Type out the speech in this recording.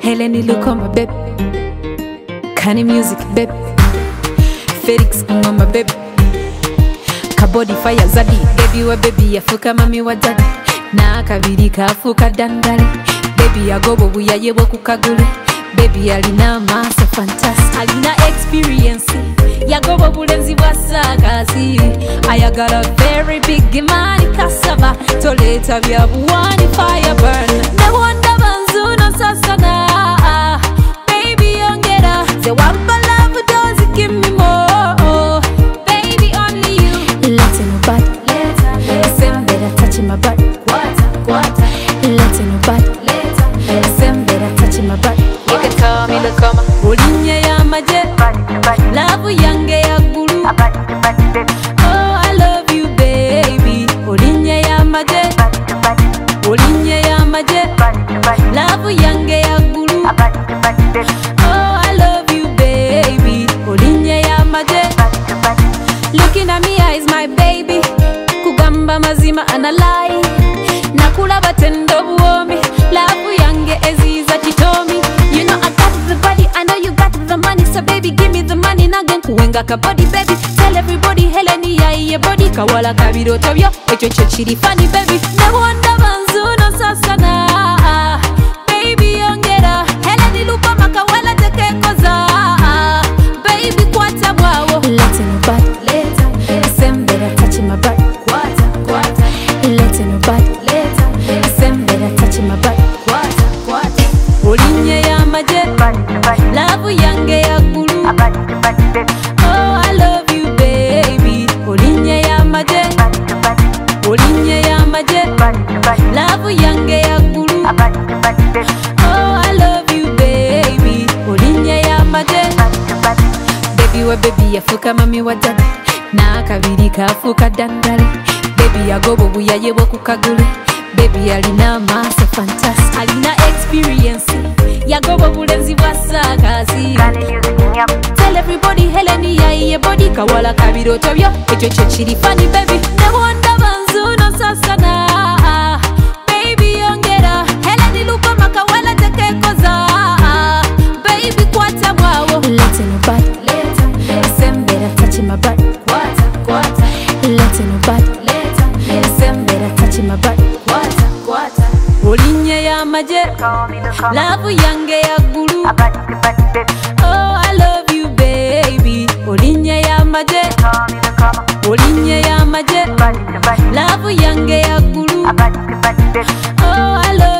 Heleni Lukoma babe, Kani Music babe, Felix Ngoma babe, Kabodi Fire Zadi. Baby wa baby yafuka mami wa daddy, na kabiri kafuka dandali. Baby agobo buya yebo kukagule, baby alina masa fantastic, alina experience yagobo bulenzi bwasakazi. Got a very big money cassava, toleta bya buwani fire burn. Ne wonder banzuna sasana, baby ongera ze wamba love does give me more, baby only you. Let's in bad, same better touching my butt, quarter. Let's in bad, same better touching my butt. You can call me Lukoma. Ulinye ya maje, love yange ya guru. Oh, I love you, baby. Ulinye ya maje, love yange ya guru. Oh, I love you, baby. Ulinye ya maje. Looking at me eyes, my baby. Kugamba mazima analai. Nakula batendo buomi. Love yange eziza chitomi. You know I got the body, I know you got the money. So baby, give me the money. Nagen kuwenga ka body, baby. Tell everybody, Heleni ya iye body. Kawala kabiro tobyo, echo chiri funny, baby. Ne wonder banzuna sasana, baby ongera. Heleni Lukoma kawala teke koza, baby kwata bwawo. Let's in bad, same better touching my butt, quarter. Let's in bad, same better touching my butt, quarter. Ulinye ya maje, love yange ya guru. Oh, I love you, baby. Ulinye ya maje, love yange ya guru. Oh, I love you, baby. Ulinye ya maje. Baby wa baby yafuka mami wa daddy, na kabiri kafuka dandali. Baby agobo buya yebo kukagule, baby alina masa fantastic, alina experience yagobo bulenzi bwasakazi. Tell everybody, Heleni ya iye body. Kawala kabiro tobyo, echo chiri funny, baby. Ne wonder banzuna sasana, baby ongera. Heleni Lukoma kawala teke koza, baby kwata bwawo. Let's in bad, same better touching my butt, quarter. Let's in bad, same better touching my butt, quarter. Ulinye ya maje, love yange ya guru. Oh, I love you, baby. Ulinye ya maje, love yange ya guru. Oh, I love